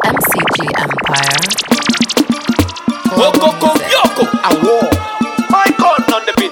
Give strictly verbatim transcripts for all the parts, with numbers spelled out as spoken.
M C G Empire. Okoko Yoko Award. My God on the beat.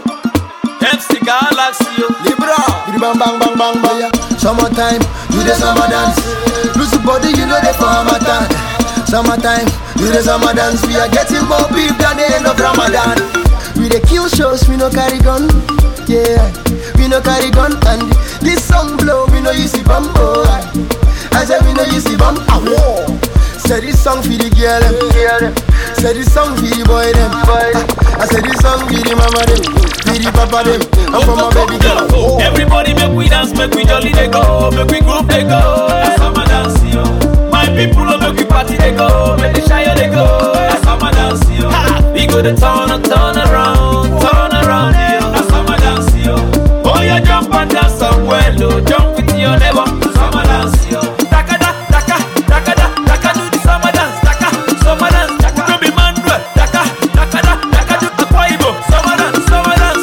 M C Galaxy. Libra. Bidi bang bang bang bang bang. Yeah. Summertime, do the summer dance. Loose body, you know the farmer time. Summertime, do the summer dance. We are getting more beef than the end of Ramadan. We the kill shows, we no carry gun. Yeah, we no carry gun. And this song blow, we no use the bum. Oh, I said we no use the bum. Award. Say this song for the girl them. Say this song for the boy them. I said this song for the mama them, for the papa them, and for my baby girl. Oh. Everybody make we dance, make we jolly they go, make we groove they go. That's summer dance, yo. My people make we party they go, make they shy they go. That's summer dance, yo. We go to turn and turn around, turn around, yo. That's summer dance, yo. Oh yeah, jump and dance somewhere, low, jump with your neighbor. Summer dance, yo. Taka da, taka, taka da, taka do the summer dance, taka, summer dance, taka. Don't be Manuel, taka, taka da, taka do the Quaibo. Summer dance, summer dance.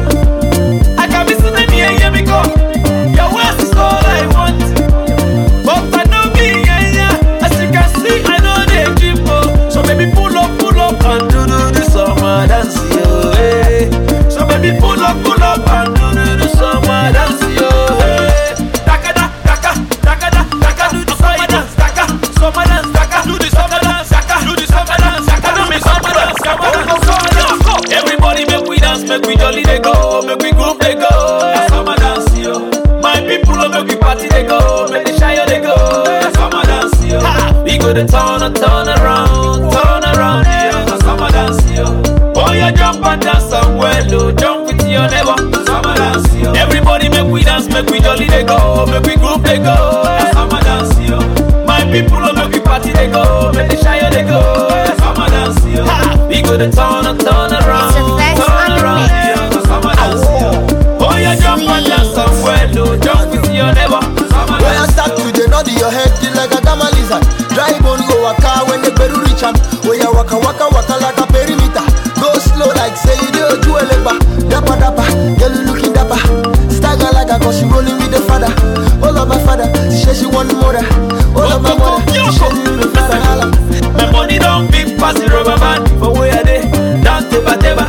I can be sitting here, hear me go. Your words is all I want, but I know me, yeah, yeah. As you can see, I know they dream, oh. So baby, pull up, pull up and do do the summer dance, yo. Hey. So baby, pull up, pull up and do do the summer dance, yo. Hey. Taka da, taka, taka da, taka do the summer dance, taka, summer dance, taka do the summer dance, taka do the summer dance, taka do me summer dance, summer dance, summer dance. Everybody make we dance, make we jolly they go, make we groove they go. That's summer dance, yo. My people make we party they go, make they shy they go. That's summer dance, yo. We go to turn and turn around, turn around, yo. That's summer dance, yo. Oh yeah, jump and dance somewhere, low, jump with your neighbor. Summer dance, yo. Everybody make we dance, make we jolly they go, make we groove they go. That's summer dance, yo. My people make we party they go, make they shy they go. That's summer dance, yo. We go to turn and turn around, turn around, yo. That's summer dance, yo. Oh yeah, jump and dance somewhere, low, jump with your neighbor. Summer When I dance, start to the nod your head feel like a gamma lizard. Drive on go waka when the beru reach am. Oh yeah, waka waka waka like a perimeter. Go slow like say you do do a lepa. Dappa dappa, girl looking dappa. Stagger like a cause she rolling with the father. All of my father, she says she want mother. All of my mother, she says she the father. Holla. my money don't be pass the rubber band for where they dance teba teba.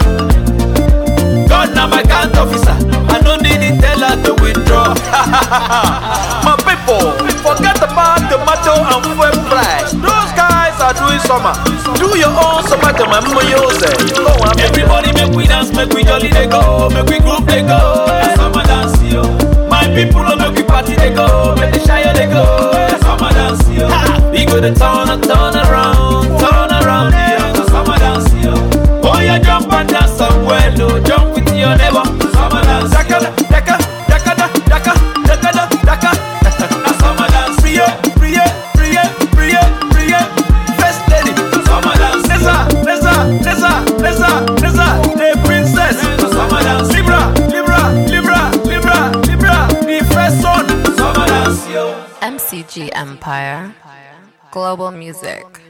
God now my account officer, I don't need the teller to withdraw. My people, forget about tomato and fuel price. Those guys are doing summer. Do your own summer to my moyose. Everybody make we dance, make we jolly they go, make we groove they go. That's summer dance, yo. My people make we party they go, make they shy they go. That's summer dance, yo. We go to turn and turn around, turn around, yo. That's summer dance, yo. Oh yeah, jump and dance somewhere, low, jump with your neighbor. Summer dance, daka, daka, daka, daka, daka, daka, daka. That's summer dance, priye, priye, priye, priye, priye. First lady, summer dance. Nessa, Nessa, Nessa, Nessa, Nessa, the princess. Summer dance, Libra, Libra, Libra, Libra, Libra. The first son, summer dance, yo. M C G Empire. Global music.